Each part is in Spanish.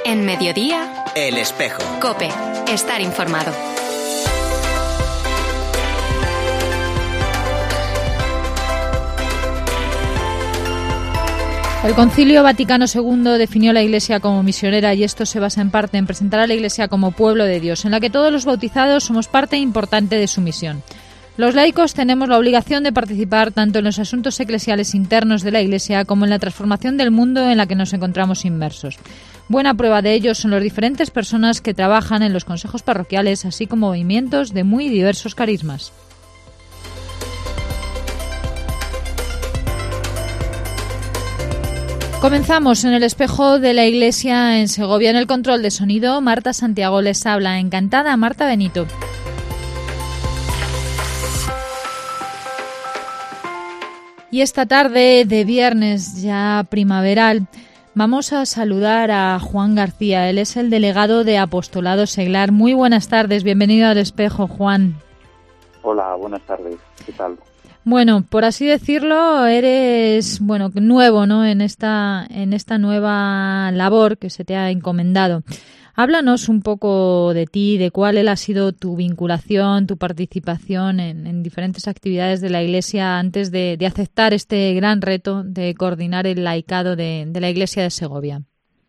En Mediodía, El Espejo. COPE. Estar informado. El Concilio Vaticano II definió la Iglesia como misionera y esto se basa en parte en presentar a la Iglesia como pueblo de Dios, en la que todos los bautizados somos parte importante de su misión. Los laicos tenemos la obligación de participar tanto en los asuntos eclesiales internos de la Iglesia como en la transformación del mundo en la que nos encontramos inmersos. Buena prueba de ello son las diferentes personas que trabajan en los consejos parroquiales, así como movimientos de muy diversos carismas. Comenzamos en el espejo de la Iglesia en Segovia. En el control de sonido, Marta Santiago les habla. Encantada, Marta Benito. Y esta tarde de viernes ya primaveral vamos a saludar a Juan García. Él es el delegado de Apostolado Seglar. Muy buenas tardes, bienvenido al espejo, Juan. Hola, buenas tardes. ¿Qué tal? Bueno, por así decirlo, eres nuevo, ¿no? En esta nueva labor que se te ha encomendado. Háblanos un poco de ti, de cuál ha sido tu vinculación, tu participación en diferentes actividades de la Iglesia antes de aceptar este gran reto de coordinar el laicado de la Iglesia de Segovia.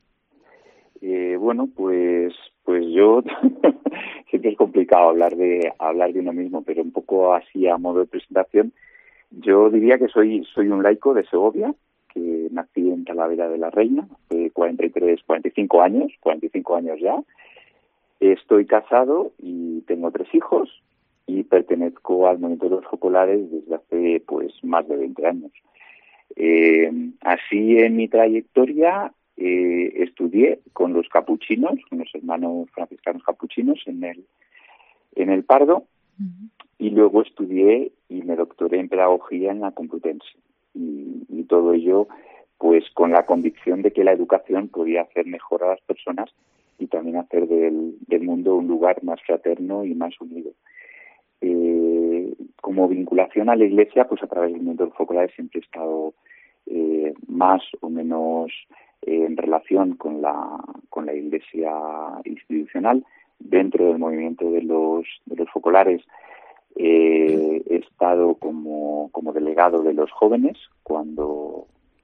Pues yo siempre es complicado hablar de uno mismo, pero un poco así a modo de presentación. Yo diría que soy un laico de Segovia, que nací en Talavera de la Reina, hace 45 años ya. Estoy casado y tengo 3 hijos y pertenezco al movimiento de los focolares desde hace más de 20 años. Así en mi trayectoria estudié con los capuchinos, con los hermanos franciscanos capuchinos en el Pardo. Uh-huh. Y luego estudié y me doctoré en pedagogía en la Complutense. Y todo ello, pues con la convicción de que la educación podía hacer mejor a las personas y también hacer del mundo un lugar más fraterno y más unido. Como vinculación a la Iglesia, pues a través del movimiento de los focolares siempre he estado más o menos en relación con la Iglesia institucional. Dentro del movimiento de los focolares he estado como delegado de los jóvenes cuando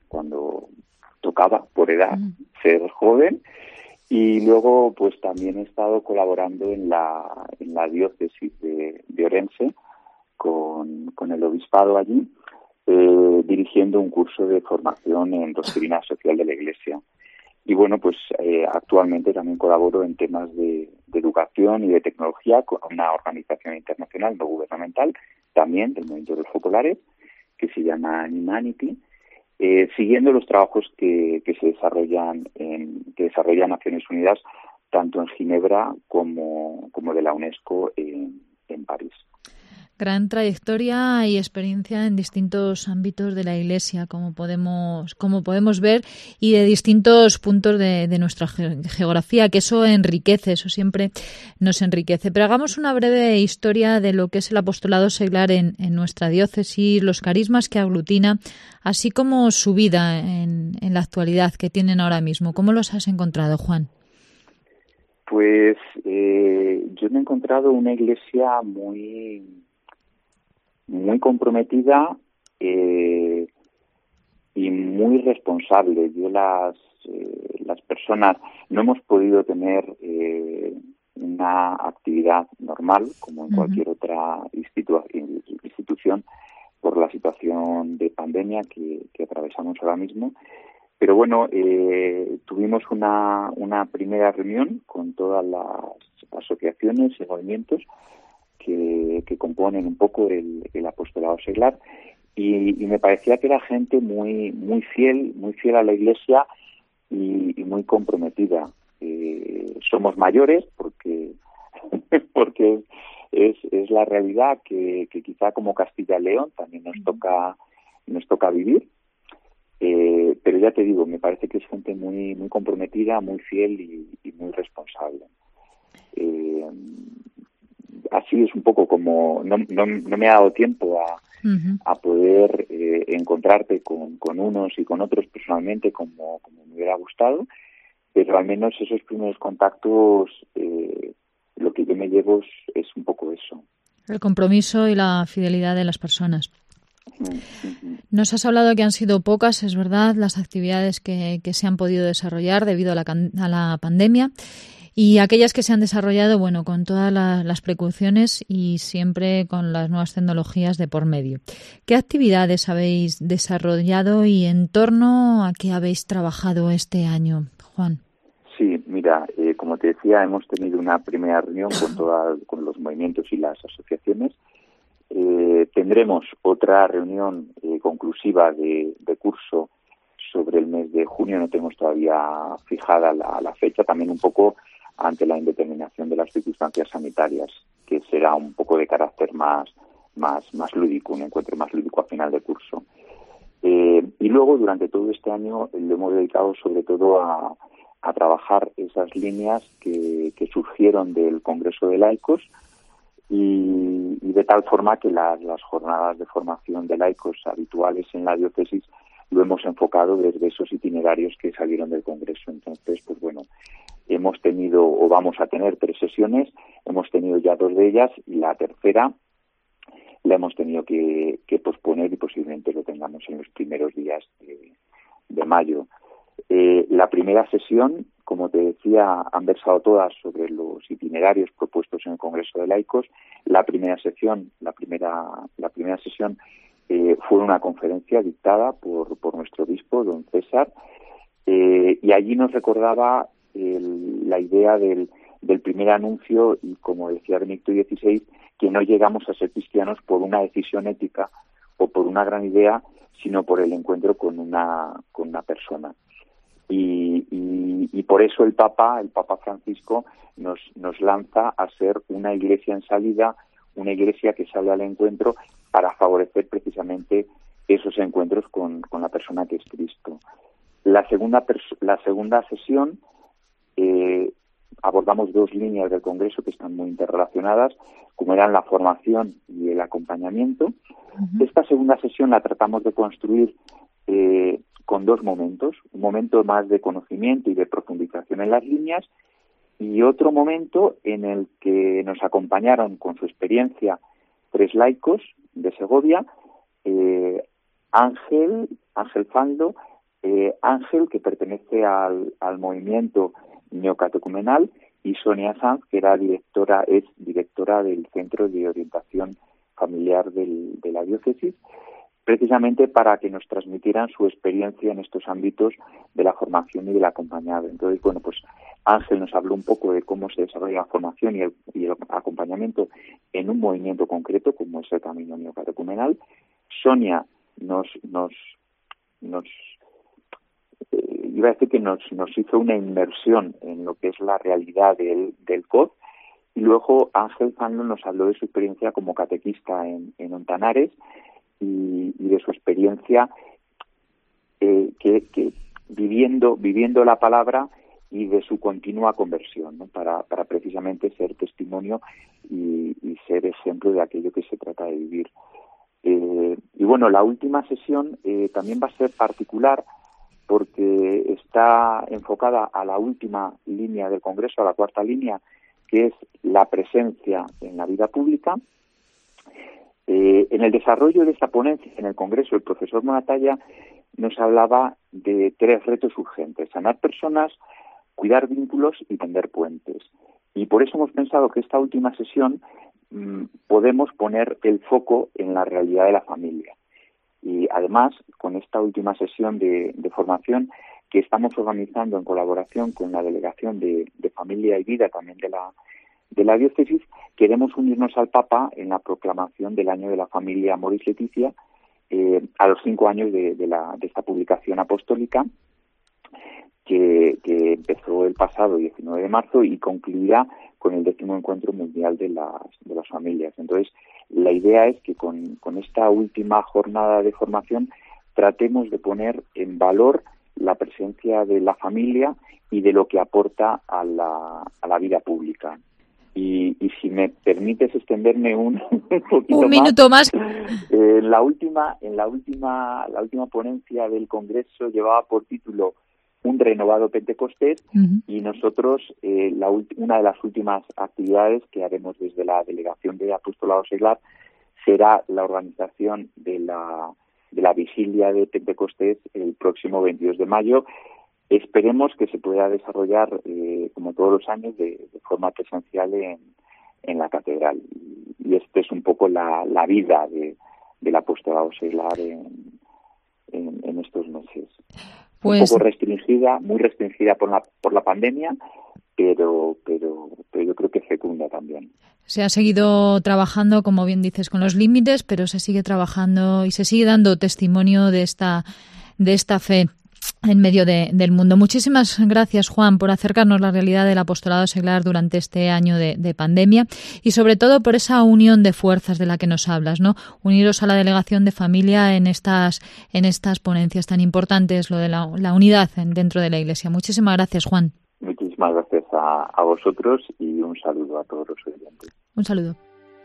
tocaba por edad ser joven, y luego pues también he estado colaborando en la diócesis de Orense con el obispado allí, dirigiendo un curso de formación en doctrina social de la Iglesia. Y actualmente también colaboro en temas de educación y de tecnología con una organización internacional no gubernamental, también del movimiento de los focolares, que se llama Humanity, siguiendo los trabajos que desarrollan Naciones Unidas, tanto en Ginebra como de la UNESCO en París. Gran trayectoria y experiencia en distintos ámbitos de la Iglesia, como podemos ver, y de distintos puntos de nuestra geografía, que eso enriquece, eso siempre nos enriquece. Pero hagamos una breve historia de lo que es el apostolado seglar en nuestra diócesis, los carismas que aglutina, así como su vida en la actualidad que tienen ahora mismo. ¿Cómo los has encontrado, Juan? Pues yo me he encontrado una iglesia muy comprometida y muy responsable. Yo las personas no hemos podido tener una actividad normal como en cualquier otra institución por la situación de pandemia que atravesamos ahora mismo. Pero tuvimos una primera reunión con todas las asociaciones y movimientos que componen un poco el apostolado seglar, y me parecía que era gente muy fiel a la Iglesia y muy comprometida. Somos mayores porque es la realidad que quizá como Castilla y León también nos toca vivir, pero ya te digo, me parece que es gente muy comprometida, muy fiel y muy responsable. Así es un poco como no me ha dado tiempo a poder encontrarte con unos y con otros personalmente como me hubiera gustado, pero al menos esos primeros contactos, lo que yo me llevo es un poco eso. El compromiso y la fidelidad de las personas. Nos has hablado que han sido pocas, es verdad, las actividades que se han podido desarrollar debido a la pandemia, y aquellas que se han desarrollado, bueno, con todas las precauciones y siempre con las nuevas tecnologías de por medio. ¿Qué actividades habéis desarrollado y en torno a qué habéis trabajado este año, Juan? Sí, mira, como te decía, hemos tenido una primera reunión con los movimientos y las asociaciones. Tendremos otra reunión conclusiva de curso sobre el mes de junio. No tenemos todavía fijada la fecha, también un poco ante la indeterminación de las circunstancias sanitarias, que será un poco de carácter más lúdico, un encuentro más lúdico a final de curso. Y luego, durante todo este año, lo hemos dedicado sobre todo a trabajar esas líneas que surgieron del Congreso de Laicos, y de tal forma que las jornadas de formación de laicos habituales en la diócesis lo hemos enfocado desde esos itinerarios que salieron del Congreso. Entonces, pues bueno, hemos tenido o vamos a tener 3 sesiones, hemos tenido ya 2 de ellas y la tercera la hemos tenido que posponer y posiblemente lo tengamos en los primeros días de mayo. La primera sesión, como te decía, han versado todas sobre los itinerarios propuestos en el Congreso de Laicos. La primera sesión fue una conferencia dictada por nuestro obispo, don César, y allí nos recordaba la idea del primer anuncio, y como decía Benedicto XVI, que no llegamos a ser cristianos por una decisión ética o por una gran idea, sino por el encuentro con una persona. Y por eso el Papa Francisco nos lanza a ser una iglesia en salida, una iglesia que sale al encuentro para favorecer precisamente esos encuentros con la persona que es Cristo. La segunda sesión abordamos 2 líneas del Congreso que están muy interrelacionadas, como eran la formación y el acompañamiento. Uh-huh. Esta segunda sesión la tratamos de construir con 2 momentos, un momento más de conocimiento y de profundización en las líneas, y otro momento en el que nos acompañaron con su experiencia 3 laicos de Segovia, Ángel Fando, Ángel, que pertenece al movimiento neocatecumenal, y Sonia Sanz, que es directora del Centro de Orientación Familiar de la Diócesis, precisamente para que nos transmitieran su experiencia en estos ámbitos de la formación y del acompañado. Entonces, bueno, pues Ángel nos habló un poco de cómo se desarrolla la formación y el acompañamiento en un movimiento concreto, como es el Camino Neocatecumenal. Sonia nos hizo una inmersión en lo que es la realidad del COD, y luego Ángel Fando nos habló de su experiencia como catequista en Ontanares, y de su experiencia que viviendo la palabra, y de su continua conversión, ¿no? para precisamente ser testimonio y ser ejemplo de aquello que se trata de vivir. Y bueno, la última sesión también va a ser particular porque está enfocada a la última línea del Congreso, a la 4ª línea, que es la presencia en la vida pública. En el desarrollo de esta ponencia en el Congreso, el profesor Moratalla nos hablaba de 3 retos urgentes: sanar personas, cuidar vínculos y tender puentes. Y por eso hemos pensado que esta última sesión podemos poner el foco en la realidad de la familia. Y además, con esta última sesión de formación que estamos organizando en colaboración con la Delegación de Familia y Vida también de la diócesis, queremos unirnos al Papa en la proclamación del Año de la Familia Amoris Laetitia, a los 5 años de esta publicación apostólica que empezó el pasado 19 de marzo y concluirá con el 10º Encuentro Mundial de las Familias. Entonces, la idea es que con esta última jornada de formación tratemos de poner en valor la presencia de la familia y de lo que aporta a la vida pública. Y si me permites extenderme un poquito un minuto más. La última ponencia del Congreso llevaba por título un renovado Pentecostés. Uh-huh. Y nosotros, una de las últimas actividades que haremos desde la Delegación de Apostolado Seglar será la organización de la vigilia de Pentecostés el próximo 22 de mayo. Esperemos que se pueda desarrollar, como todos los años, de forma presencial en la catedral. Y esta es un poco la vida del apostolado seglar en estos meses. Pues, un poco restringida, muy restringida por la pandemia, pero yo creo que fecunda también. Se ha seguido trabajando, como bien dices, con los límites, pero se sigue trabajando y se sigue dando testimonio de esta fe en medio del mundo. Muchísimas gracias, Juan, por acercarnos la realidad del apostolado seglar durante este año de pandemia y sobre todo por esa unión de fuerzas de la que nos hablas, ¿no? Uniros a la delegación de familia en estas ponencias tan importantes, lo de la unidad dentro de la Iglesia. Muchísimas gracias, Juan. Muchísimas gracias a vosotros y un saludo a todos los oyentes. Un saludo.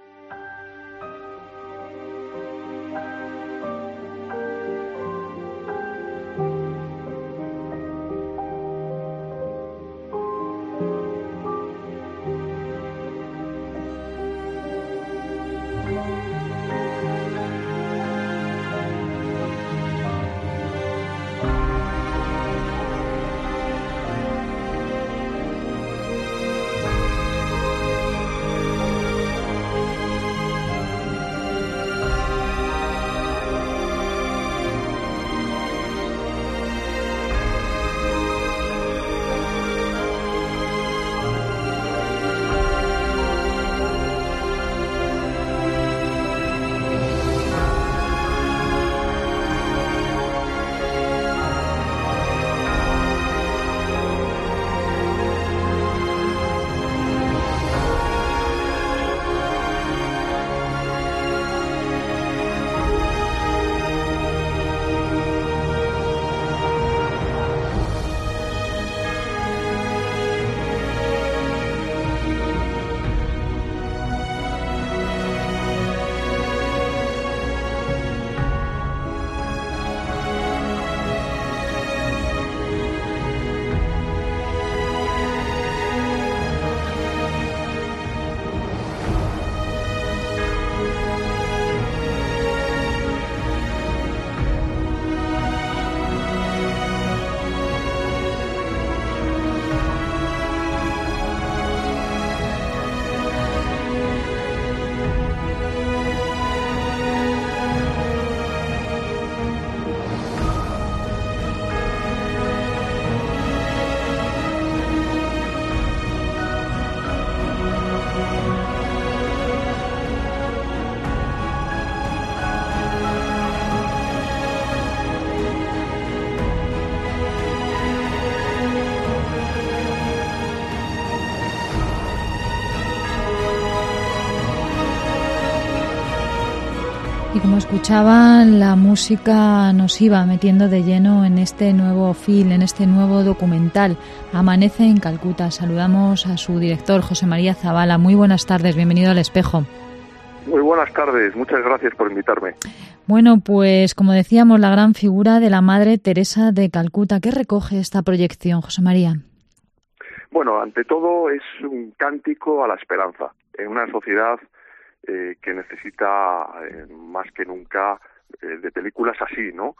Y como escuchaban, la música nos iba metiendo de lleno en este nuevo film, en este nuevo documental, Amanece en Calcuta. Saludamos a su director, José María Zavala. Muy buenas tardes, bienvenido al Espejo. Muy buenas tardes, muchas gracias por invitarme. Bueno, pues como decíamos, la gran figura de la Madre Teresa de Calcuta. ¿Qué recoge esta proyección, José María? Bueno, ante todo es un cántico a la esperanza en una sociedad que necesita más que nunca de películas así, ¿no?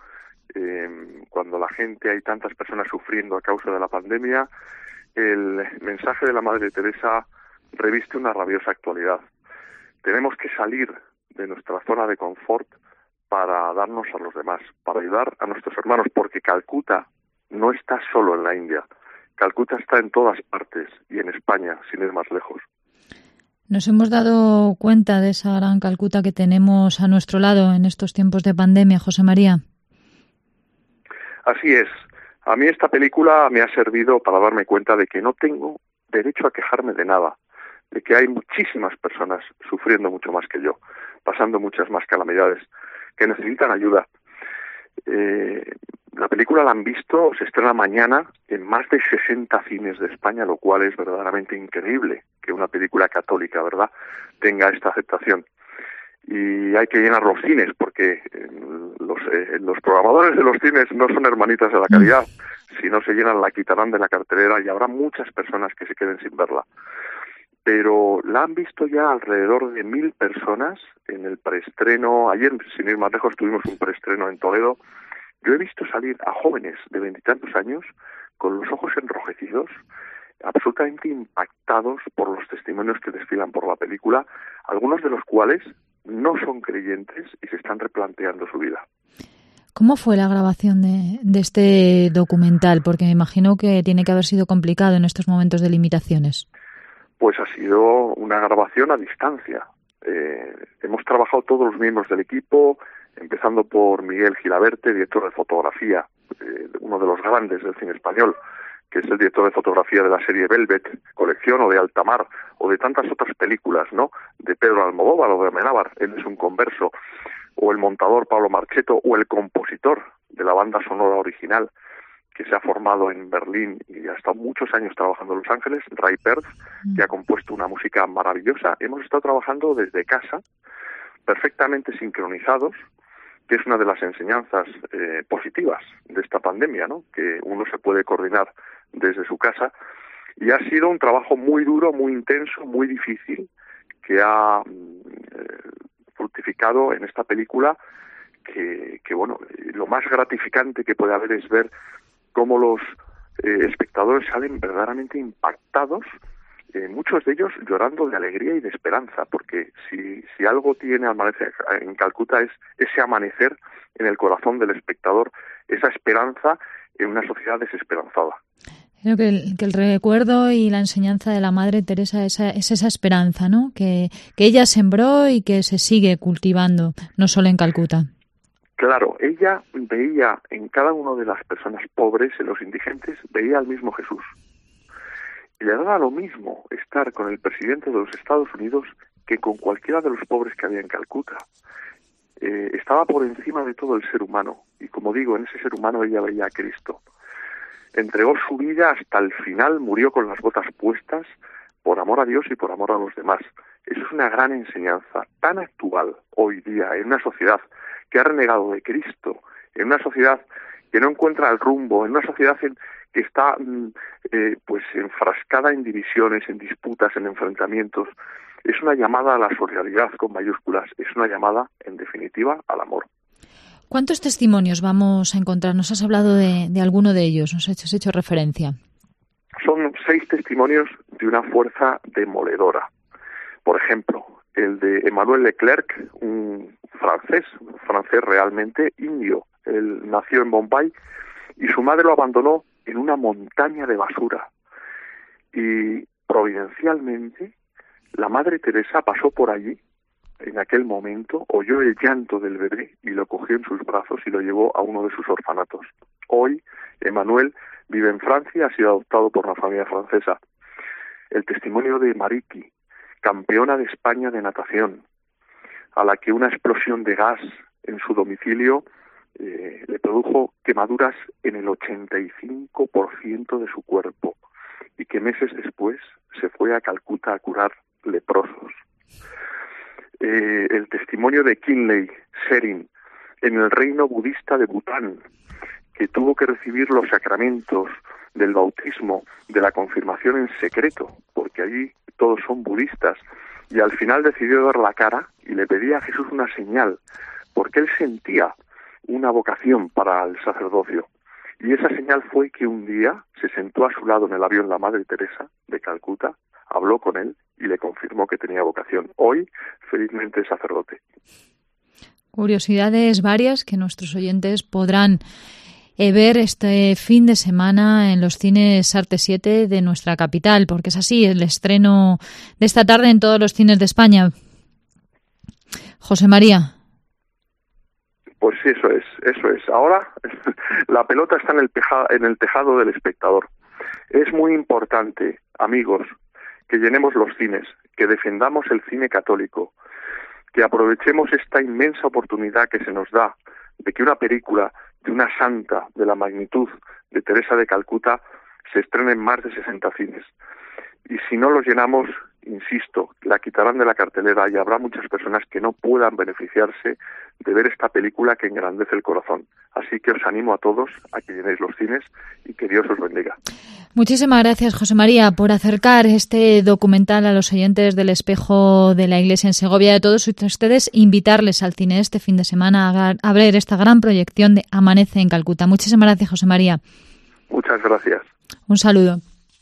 Cuando la gente, hay tantas personas sufriendo a causa de la pandemia, el mensaje de la Madre Teresa reviste una rabiosa actualidad. Tenemos que salir de nuestra zona de confort para darnos a los demás, para ayudar a nuestros hermanos, porque Calcuta no está solo en la India. Calcuta está en todas partes y en España, sin ir más lejos. Nos hemos dado cuenta de esa gran Calcuta que tenemos a nuestro lado en estos tiempos de pandemia, José María. Así es. A mí esta película me ha servido para darme cuenta de que no tengo derecho a quejarme de nada, de que hay muchísimas personas sufriendo mucho más que yo, pasando muchas más calamidades, que necesitan ayuda. La película la han visto, se estrena mañana en más de 60 cines de España, lo cual es verdaderamente increíble que una película católica, ¿verdad?, tenga esta aceptación. Y hay que llenar los cines porque los programadores de los cines no son hermanitas de la caridad, si no se llenan la quitarán de la cartelera y habrá muchas personas que se queden sin verla. Pero la han visto ya alrededor de 1.000 personas en el preestreno. Ayer, sin ir más lejos, tuvimos un preestreno en Toledo. Yo he visto salir a jóvenes de 20 y tantos años con los ojos enrojecidos, absolutamente impactados por los testimonios que desfilan por la película, algunos de los cuales no son creyentes y se están replanteando su vida. ¿Cómo fue la grabación de este documental? Porque me imagino que tiene que haber sido complicado en estos momentos de limitaciones. Pues ha sido una grabación a distancia. Hemos trabajado todos los miembros del equipo, empezando por Miguel Gilaberte, director de fotografía, uno de los grandes del cine español, que es el director de fotografía de la serie Velvet, Colección, o de Altamar, o de tantas otras películas, ¿no? De Pedro Almodóvar o de Amenábar, él es un converso, o el montador Pablo Marchetto, o el compositor de la banda sonora original, que se ha formado en Berlín y ha estado muchos años trabajando en Los Ángeles, Ray Perth, que ha compuesto una música maravillosa. Hemos estado trabajando desde casa, perfectamente sincronizados, que es una de las enseñanzas positivas de esta pandemia, ¿no? Que uno se puede coordinar desde su casa, y ha sido un trabajo muy duro, muy intenso, muy difícil, que ha fructificado en esta película, que bueno, lo más gratificante que puede haber es ver cómo los espectadores salen verdaderamente impactados, muchos de ellos llorando de alegría y de esperanza, porque si algo tiene Amanecer en Calcuta es ese amanecer en el corazón del espectador, esa esperanza en una sociedad desesperanzada. Creo que el recuerdo y la enseñanza de la Madre Teresa es esa esperanza, ¿no? Que ella sembró y que se sigue cultivando, no solo en Calcuta. Claro, ella veía en cada una de las personas pobres, en los indigentes, veía al mismo Jesús. Y le daba lo mismo estar con el presidente de los Estados Unidos que con cualquiera de los pobres que había en Calcuta. Estaba por encima de todo el ser humano, y como digo, en ese ser humano ella veía a Cristo. Entregó su vida hasta el final, murió con las botas puestas, por amor a Dios y por amor a los demás. Eso es una gran enseñanza, tan actual hoy día, en una sociedad que ha renegado de Cristo, en una sociedad que no encuentra el rumbo, en una sociedad que está pues enfrascada en divisiones, en disputas, en enfrentamientos. Es una llamada a la solidaridad con mayúsculas, es una llamada, en definitiva, al amor. ¿Cuántos testimonios vamos a encontrar? Nos has hablado de alguno de ellos, nos has hecho referencia. Son 6 testimonios de una fuerza demoledora. Por ejemplo, el de Emmanuel Leclerc, un francés realmente indio. Él nació en Bombay y su madre lo abandonó en una montaña de basura. Y providencialmente, la Madre Teresa pasó por allí en aquel momento, oyó el llanto del bebé y lo cogió en sus brazos y lo llevó a uno de sus orfanatos. Hoy, Emmanuel vive en Francia, ha sido adoptado por una familia francesa. El testimonio de Mariki, campeona de España de natación, a la que una explosión de gas en su domicilio le produjo quemaduras en el 85% de su cuerpo, y que meses después se fue a Calcuta a curar leprosos. El testimonio de Kinley Sherin en el reino budista de Bután, que tuvo que recibir los sacramentos del bautismo, de la confirmación en secreto, porque allí todos son budistas, y al final decidió dar la cara y le pedía a Jesús una señal, porque él sentía una vocación para el sacerdocio. Y esa señal fue que un día se sentó a su lado en el avión la Madre Teresa de Calcuta, habló con él y le confirmó que tenía vocación. Hoy, felizmente, es sacerdote. Curiosidades varias que nuestros oyentes podrán ver este fin de semana en los cines Arte 7 de nuestra capital, porque es así, el estreno de esta tarde en todos los cines de España. José María. Pues eso es. Ahora la pelota está en el tejado del espectador. Es muy importante, amigos, que llenemos los cines, que defendamos el cine católico, que aprovechemos esta inmensa oportunidad que se nos da de que una película de una santa de la magnitud de Teresa de Calcuta se estrene en más de 60 cines. Y si no los llenamos, insisto, la quitarán de la cartelera y habrá muchas personas que no puedan beneficiarse de ver esta película que engrandece el corazón. Así que os animo a todos a que llenéis los cines y que Dios os bendiga. Muchísimas gracias, José María, por acercar este documental a los oyentes del Espejo de la Iglesia en Segovia. De todos ustedes, invitarles al cine este fin de semana a ver esta gran proyección de Amanece en Calcuta. Muchísimas gracias, José María. Muchas gracias. Un saludo.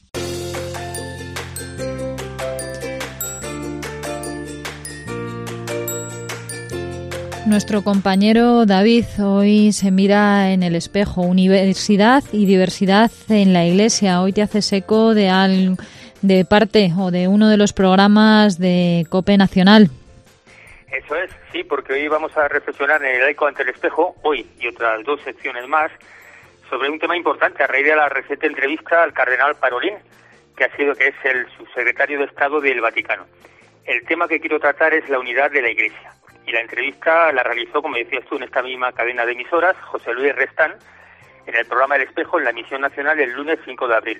Nuestro compañero David hoy se mira en el espejo, universidad y diversidad en la Iglesia. Hoy te haces eco de parte o de uno de los programas de COPE Nacional. Eso es, sí, porque hoy vamos a reflexionar en el Eco ante el espejo, hoy y otras 2 secciones más, sobre un tema importante a raíz de la reciente entrevista al cardenal Parolin, que es el subsecretario de Estado del Vaticano. El tema que quiero tratar es la unidad de la Iglesia. Y la entrevista la realizó, como decías tú, en esta misma cadena de emisoras, José Luis Restán, en el programa El Espejo, en la emisión nacional, el lunes 5 de abril.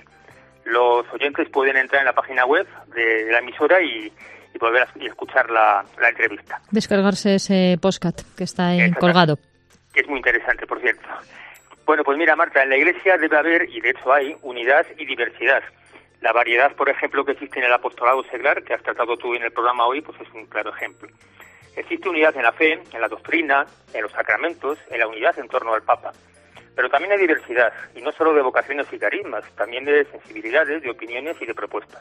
Los oyentes pueden entrar en la página web de la emisora y volver a escuchar la entrevista. Descargarse ese podcast que está ahí colgado. Que es muy interesante, por cierto. Bueno, pues mira, Marta, en la Iglesia debe haber, y de hecho hay, unidad y diversidad. La variedad, por ejemplo, que existe en el apostolado seglar, que has tratado tú en el programa hoy, pues es un claro ejemplo. Existe unidad en la fe, en la doctrina, en los sacramentos, en la unidad en torno al Papa. Pero también hay diversidad, y no solo de vocaciones y carismas, también de sensibilidades, de opiniones y de propuestas.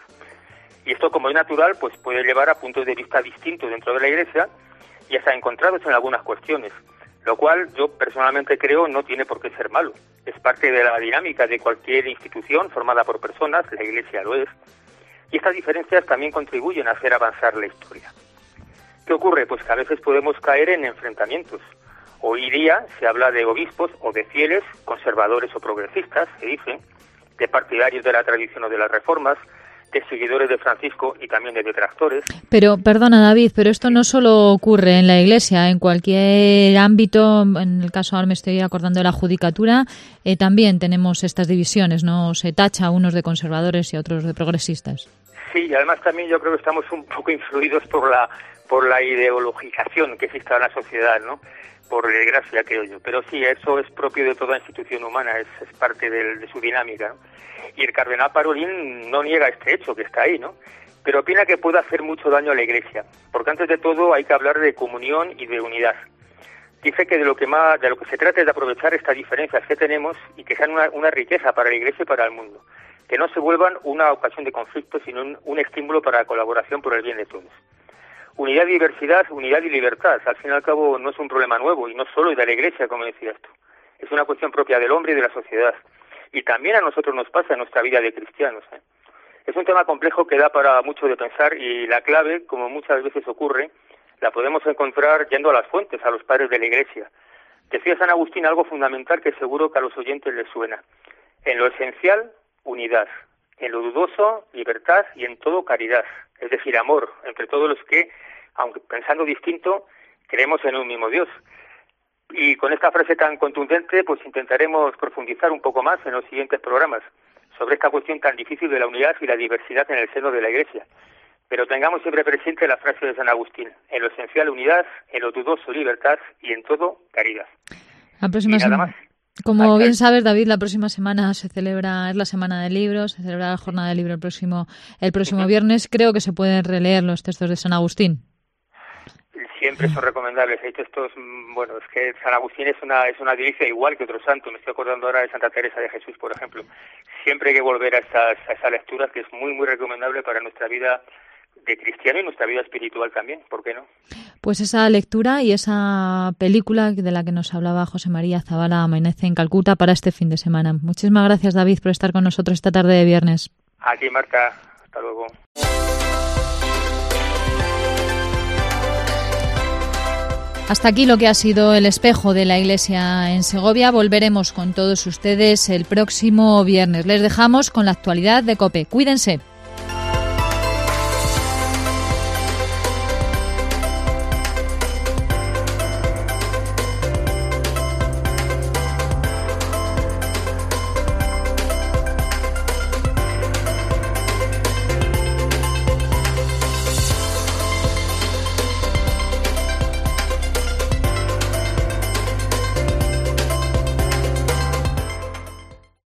Y esto, como es natural, pues puede llevar a puntos de vista distintos dentro de la Iglesia y hasta encontrados en algunas cuestiones, lo cual yo personalmente creo no tiene por qué ser malo. Es parte de la dinámica de cualquier institución formada por personas, la Iglesia lo es, y estas diferencias también contribuyen a hacer avanzar la historia. ¿Qué ocurre? Pues que a veces podemos caer en enfrentamientos. Hoy día se habla de obispos o de fieles, conservadores o progresistas, se dice, de partidarios de la tradición o de las reformas, de seguidores de Francisco y también de detractores. Pero, perdona David, pero esto no solo ocurre en la Iglesia, en cualquier ámbito, en el caso ahora me estoy acordando de la judicatura, también tenemos estas divisiones, ¿no? Se tacha a unos de conservadores y a otros de progresistas. Sí, y además también yo creo que estamos un poco influidos por la ideologización que existe en la sociedad, ¿no? Por desgracia, creo yo. Pero sí, eso es propio de toda institución humana, es parte de su dinámica, ¿no? Y el cardenal Parolin no niega este hecho, que está ahí, ¿no? Pero opina que puede hacer mucho daño a la Iglesia, porque antes de todo hay que hablar de comunión y de unidad. Dice que de lo que se trata es de aprovechar estas diferencias que tenemos y que sean una riqueza para la Iglesia y para el mundo. Que no se vuelvan una ocasión de conflicto, sino un estímulo para la colaboración por el bien de todos. Unidad y diversidad, unidad y libertad, al fin y al cabo no es un problema nuevo y no solo de la Iglesia, como decías tú. Es una cuestión propia del hombre y de la sociedad. Y también a nosotros nos pasa en nuestra vida de cristianos, ¿eh? Es un tema complejo que da para mucho de pensar y la clave, como muchas veces ocurre, la podemos encontrar yendo a las fuentes, a los padres de la Iglesia. Decía San Agustín algo fundamental que seguro que a los oyentes les suena. En lo esencial, unidad. En lo dudoso, libertad y en todo caridad. Es decir, amor entre todos los que, aunque pensando distinto, creemos en un mismo Dios. Y con esta frase tan contundente, pues intentaremos profundizar un poco más en los siguientes programas sobre esta cuestión tan difícil de la unidad y la diversidad en el seno de la Iglesia. Pero tengamos siempre presente la frase de San Agustín: en lo esencial unidad, en lo dudoso libertad y en todo caridad. La próxima semana. Como bien sabes, David, la próxima semana es la Semana del Libro, se celebra la Jornada del Libro el próximo viernes. Creo que se pueden releer los textos de San Agustín. Siempre son recomendables. Hay textos, bueno, es que San Agustín es una delicia igual que otros santos. Me estoy acordando ahora de Santa Teresa de Jesús, por ejemplo. Siempre hay que volver a esas lecturas, que es muy, muy recomendable para nuestra vida de cristiano y nuestra vida espiritual también, ¿por qué no? Pues esa lectura y esa película de la que nos hablaba José María Zabala, Amanece en Calcuta, para este fin de semana. Muchísimas gracias, David, por estar con nosotros esta tarde de viernes. A ti, Marta. Hasta luego. Hasta aquí lo que ha sido el espejo de la Iglesia en Segovia. Volveremos con todos ustedes el próximo viernes. Les dejamos con la actualidad de COPE. Cuídense.